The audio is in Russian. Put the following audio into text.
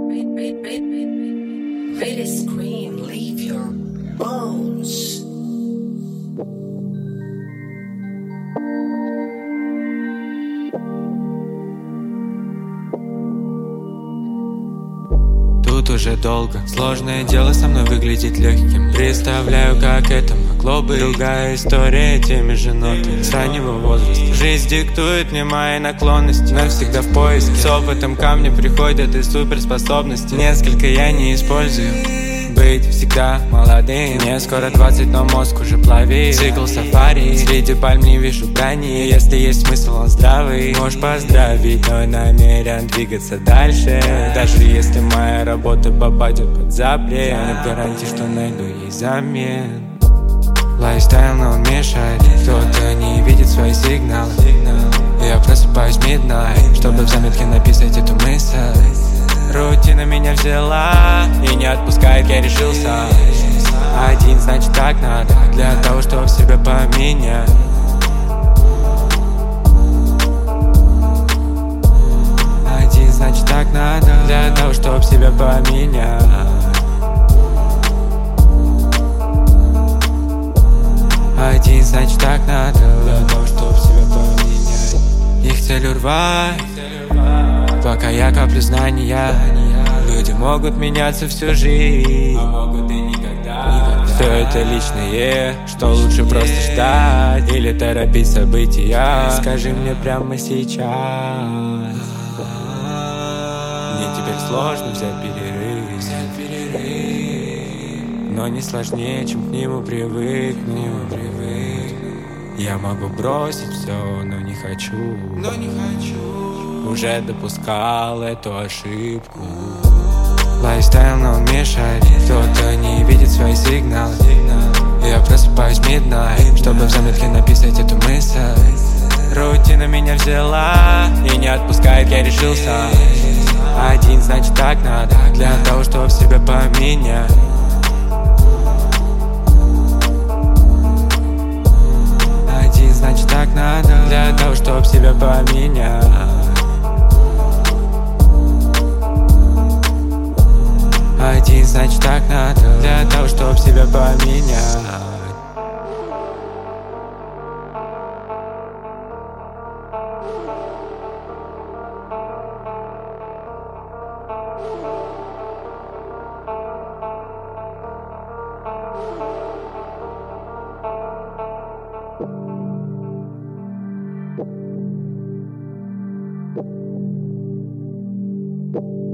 Really scream, leave your bones. Тут уже долго. Сложное дело со мной выглядеть легким. Представляю, как это могло быть. Другая история теми же нотами с раннего возраста. Жизнь диктует мне мои наклонности, навсегда в поиске. С опытом ко мне приходят и суперспособности. Несколько я не использую. Быть всегда молодым. Мне скоро 20, но мозг уже плавит. Цикл сафари, среди пальм не вижу брани. Если есть смысл, он здравый. Можешь поздравить, но намерен двигаться дальше. Даже если моя работа попадет под запрет, нет гарантии, что найду ей замен. Лайфстайл, но он мешает. Кто-то не видит свои сигналы. Я просыпаюсь midnight, чтобы в заметке написать эту мысль. Рутина меня взяла и не отпускает, я решился. Один, значит так надо, для того, чтобы себя поменять. Один, значит так надо, для того, чтобы себя поменять. Один, значит так надо, для того, чтобы себя поменять. Их цель урвать, пока я коплю знания. Люди могут меняться всю жизнь, а могут и никогда. Все это личное, что лучше просто ждать или торопить события. Скажи мне прямо сейчас. Мне теперь сложно взять перерыв, но не сложнее, чем к нему привыкнуть. Я могу бросить все, но не хочу. Уже допускал эту ошибку. Лайфстайл, но он мешает. Кто-то не видит свои сигналы. Я просыпаюсь midnight, чтобы в заметке написать эту мысль. Рутина меня взяла и не отпускает, я решился. Один, значит так надо, для того, чтобы себя поменять. Один, значит так надо, для того, чтобы себя поменять. Один, значит так надо, для того, чтобы себя поменять. Thank you.